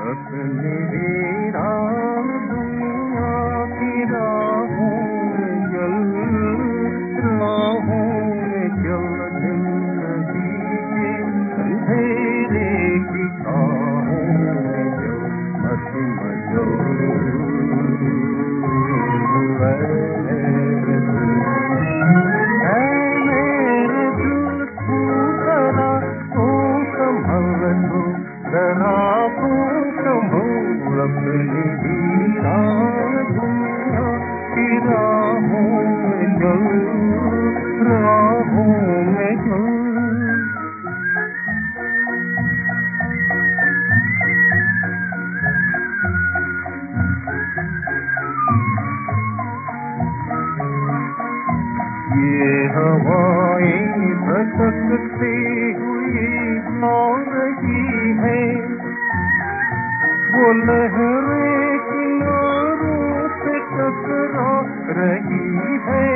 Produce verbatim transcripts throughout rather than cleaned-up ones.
अपनी वीरान दुनिया की राहों में चल, राहों में चल, जिंदगी के अंधेरे की राहों में चल, मत मचल ऐ मेरे दिल तू जरा तू संभल तू जरा तू संभल अपनी वीरान दुनिया की राहों में चल, राहों में चल। ये हवाएं भटकती हुई जा रही है, वो लहरें किनारों पे टकरा रही है।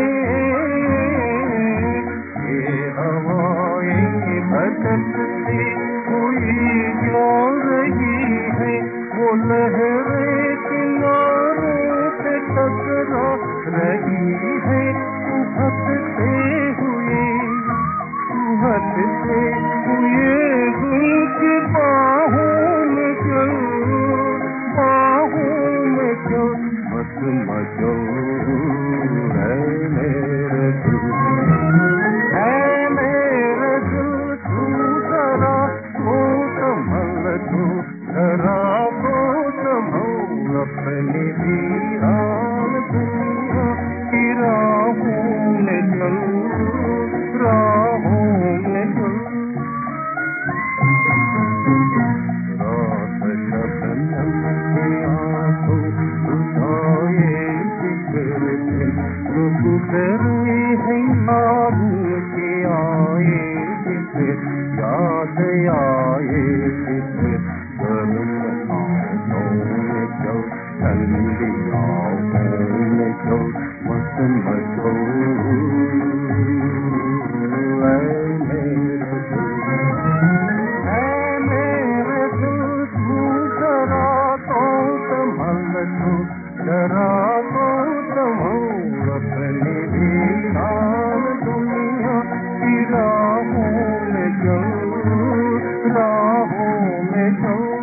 ये हवाएं भटकती हुई जा रही है, वो लहरें किनारों पे टकरा रही है। उभरते हुए उभरते हुए उनकी बाहों में चल, बाहों में चल, मत मचल है मेरे दिल, है मेरे दिल तू जरा तो संभल तू जरा तो संभल अपनी वीरान दुनिया की राहों में चल, राहों में चल। रात शबनम की आंखों उठाए जिक्र से जो गुजरे हैं याद के आए जिक्र, याद आए जिक्र, गर्म आंखों में चल, ठंडी आंखों में चल, मत मचल ऐ मेरे दिल, ऐ मेरे दिल तू जरा तो संभल तू जरा तो संभल अपनी वीरान दुनिया की राहों में चल, राहों में चल।